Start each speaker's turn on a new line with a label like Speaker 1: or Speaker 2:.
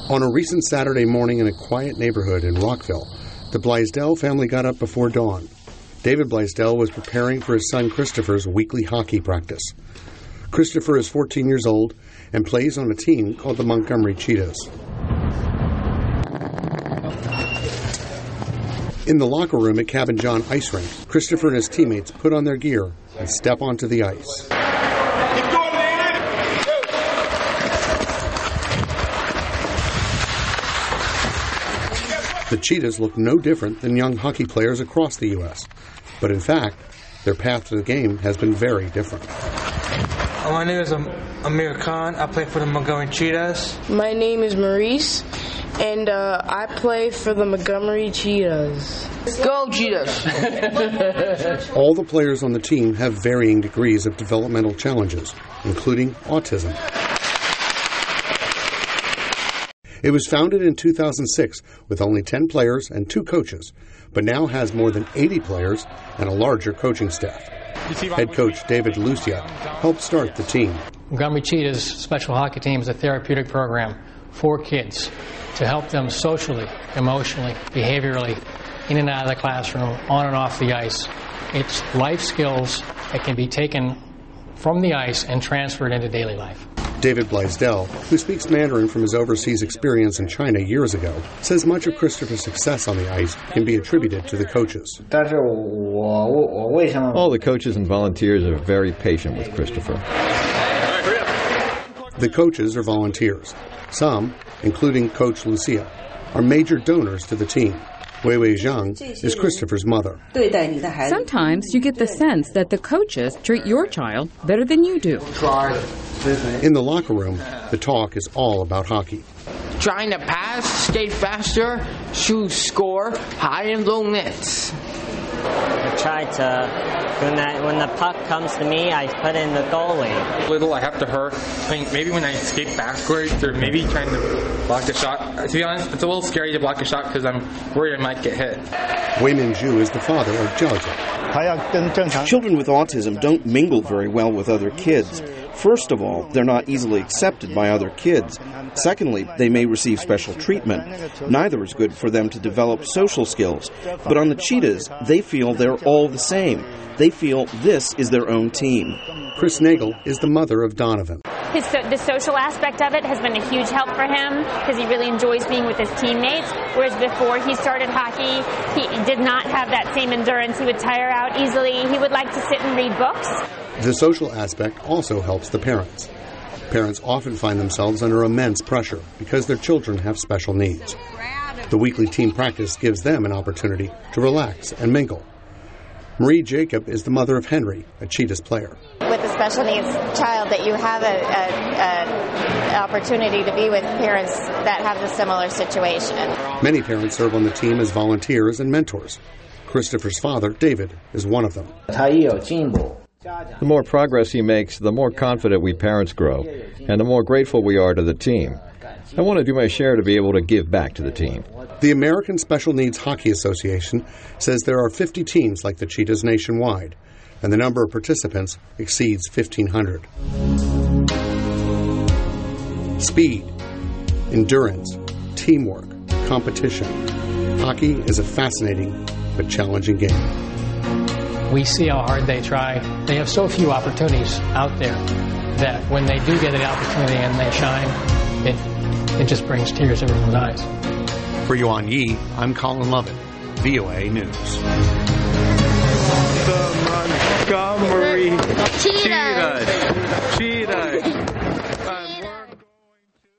Speaker 1: On a recent Saturday morning in a quiet neighborhood in Rockville, the Blaisdell family got up before dawn. David Blaisdell was preparing for his son Christopher's weekly hockey practice. Christopher is 14 years old and plays on a team called the Montgomery Cheetahs. In the locker room at Cabin John Ice Rink, Christopher and his teammates put on their gear and step onto the ice. The Cheetahs look no different than young hockey players across the U.S., but in fact, their path to the game has been very different.
Speaker 2: My name is Amir Khan. I play for the Montgomery Cheetahs.
Speaker 3: My name is Maurice, and I play for the Montgomery Cheetahs. Go Cheetahs!
Speaker 1: All the players on the team have varying degrees of developmental challenges, including autism. It was founded in 2006 with only 10 players and 2 coaches, but now has more than 80 players and a larger coaching staff. Head coach David Lucia helped start the team.
Speaker 4: Montgomery Cheetahs Special Hockey Team is a therapeutic program for kids to help them socially, emotionally, behaviorally, in and out of the classroom, on and off the ice. It's life skills that can be taken from the ice and transferred into daily life.
Speaker 1: David Blaisdell, who speaks Mandarin from his overseas experience in China years ago, says much of Christopher's success on the ice can be attributed to the coaches.
Speaker 5: All the coaches and volunteers are very patient with Christopher.
Speaker 1: The coaches are volunteers. Some, including Coach Lucia, are major donors to the team. Weiwei Zhang is Christopher's mother.
Speaker 6: Sometimes you get the sense that the coaches treat your child better than you do.
Speaker 1: In the locker room, the talk is all about hockey.
Speaker 3: Trying to pass, skate faster, shoot, score, high and low nets.
Speaker 7: I try to, when the puck comes to me, I put in the goalie.
Speaker 2: Little, I have to hurt. I think maybe when I skate backwards or maybe trying to block a shot. To be honest, it's a little scary to block a shot because I'm worried I might get hit.
Speaker 1: Wei Minju is the father of Jiaojia.
Speaker 8: Children with autism don't mingle very well with other kids. First of all, they're not easily accepted by other kids. Secondly, they may receive special treatment. Neither is good for them to develop social skills. But on the Cheetahs, they feel they're all the same. They feel this is their own team.
Speaker 1: Chris Nagel is the mother of Donovan.
Speaker 9: The social aspect of it has been a huge help for him because he really enjoys being with his teammates, whereas before he started hockey, he did not have that same endurance. He would tire out easily. He would like to sit and read books.
Speaker 1: The social aspect also helps the parents. Parents often find themselves under immense pressure because their children have special needs. The weekly team practice gives them an opportunity to relax and mingle. Marie Jacob is the mother of Henry, a Cheetahs player.
Speaker 10: With a special needs child, that you have an opportunity to be with parents that have a similar situation.
Speaker 1: Many parents serve on the team as volunteers and mentors. Christopher's father, David, is one of them.
Speaker 5: The more progress he makes, the more confident we parents grow, and the more grateful we are to the team. I want to do my share to be able to give back to the team.
Speaker 1: The American Special Needs Hockey Association says there are 50 teams like the Cheetahs nationwide, and the number of participants exceeds 1,500. Speed, endurance, teamwork, competition. Hockey is a fascinating but challenging game.
Speaker 4: We see how hard they try. They have so few opportunities out there that when they do get an opportunity and they shine, it just brings tears to everyone's eyes.
Speaker 1: For Yuan Yi, I'm Colin Lovett, VOA News.
Speaker 11: The Montgomery Cheetahs.